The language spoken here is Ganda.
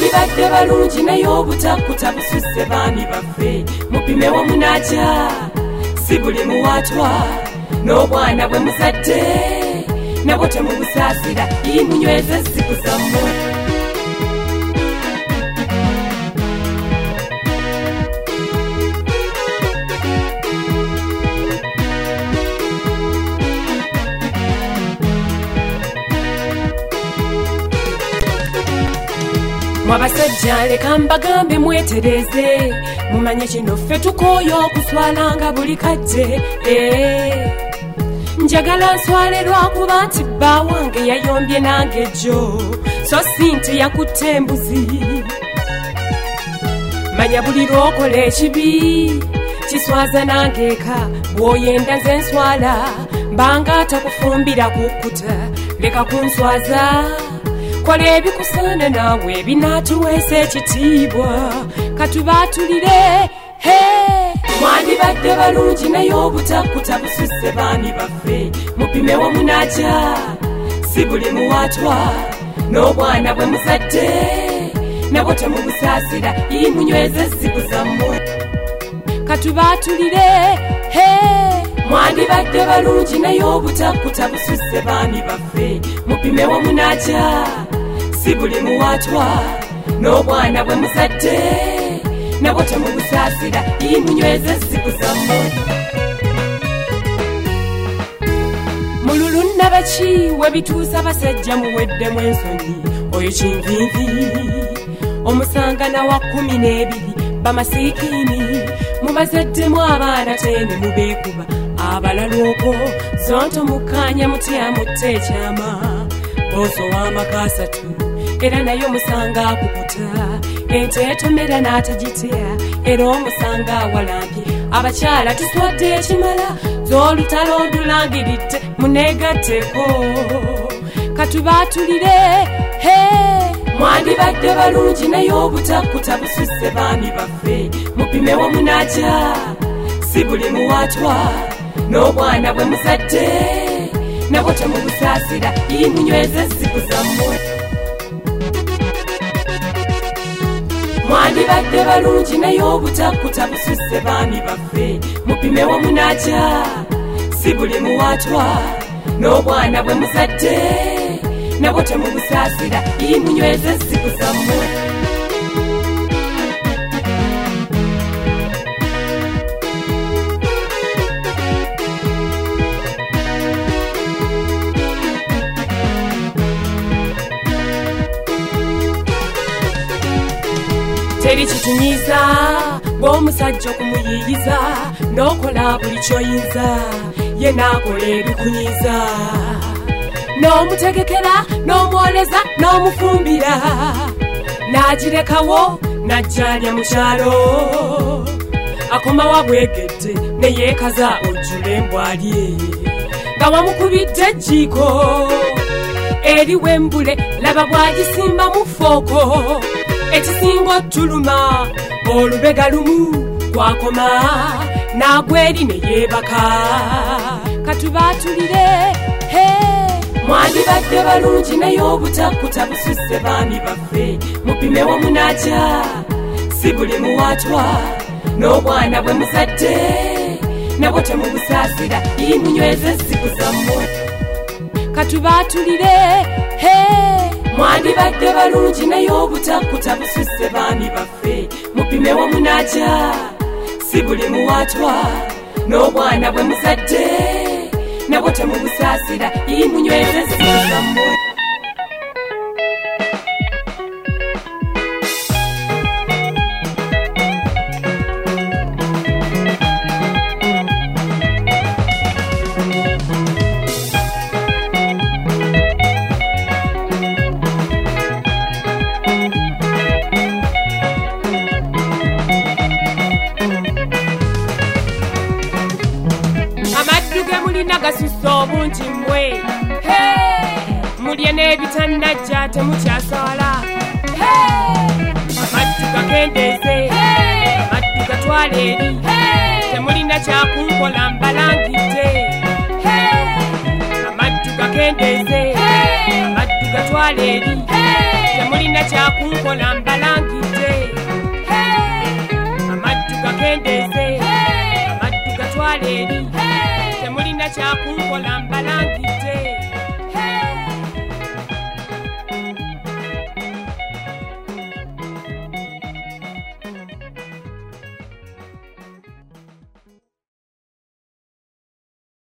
mwandibadde balungi naye obutakuta bususe baami baffe mupimewo munaja si buli muwatwa n'obwana bwe muzadde nabwo temubusaasira munyweze ensiku zammwe. Mwabasajja leka mbagambe mwetereze mumanye kino ffe tukooya okuswalanga buli kadde. Njagala nswale lwakuba nti bba wange yayombye nange jjo so sinte yakutte embuzi. Manya buli lw'okola ekibi kiswaza nange eka bw'oyenda nze nswala mbanga atakufumbira kukkuta leka kunswaza. Kola ebikusaana naawe binaatuweesa ekitiibwa katubaatulire. Mwandibadde balungi naye obutakuta bususe baami baffe mupimewo munaja si buli muwatwa n'obwana bwe muzadde nabwo temubusaasira munyweze ensiku zammwe katubaatulire. Mwandibadde balungi naye obutakuta bususe baami baffe mupimewo munaja si buli muwatwa n'obwana bwe muzadde nabwo temubusaasira munyweze ensiku zammwe. Mululu nabaki we bituusa basajja muweddemu ensonyi oyo kinvinvi omusangana wa 12 bamasiikini mubazeddemu abaana tene mubeekuba abalala okwo zonto mukkaanya mutya mutte ekyama booso w'amakasatu era naye omusanga akukuta ente etomera n'atagitya era omusanga awalampye abakyala tuswadde ekimala z'olutalo ndulangiridde muneegatteko katubaatulire. Mwandibadde balungi naye obutakuta bususe baami baffe mupimewo munaja si buli muwatwa n'obwana bwe muzadde nabwo temubusaasira munyweze ensiku zammwe. Mwandibadde balungi naye obutakuta bususe baami baffe mupimewo munaja si buli muwatwa n'obwana bwe muzadde nabwo temubusaasira munyweze ensiku zammwe. Teri kitunyiza bw'omusajja okumuyiyiza n'okola buli ky'oyinza ye n'akola ebikunyiza n'omutegekera n'omwoleza n'omufumbira n'agirekawo n'ajjalya mu kyalo akomawo bwegedde ne yeekaza ojjula embwalye nga wamukubidde ejjiiko eriwo embule laba bw'agisimba mu fooko ekisinga ottuluma olubega lumu gwakoma n'agweri ne yeebaka katubaatulire. Mwandibadde balungi naye obutakuta bususe baami baffe mupimewo munaja si buli muwatwa n'obwana bwe muzadde nabwo temubusaasira munyweze ensiku zammwe katubaatulire. Mwandibadde balungi naye obutakuta bususe baami baffe mupimewo munaja si buli muwatwa n'obwana bwe muzadde nabwo temubusaasira munyweze ensiku zammwe. Nagasusa obungi mmwe mulye n'ebitannajja temukyasala amaddu gakendeeze amaddu gatwala eri temulina kyakunkola mbalangidde amaddu gakendeeze amaddu gatwala eri temulina temulina kyakunkola mbalangidde amaddu gakendeze amaddu gatwala eri temulina kyakunkola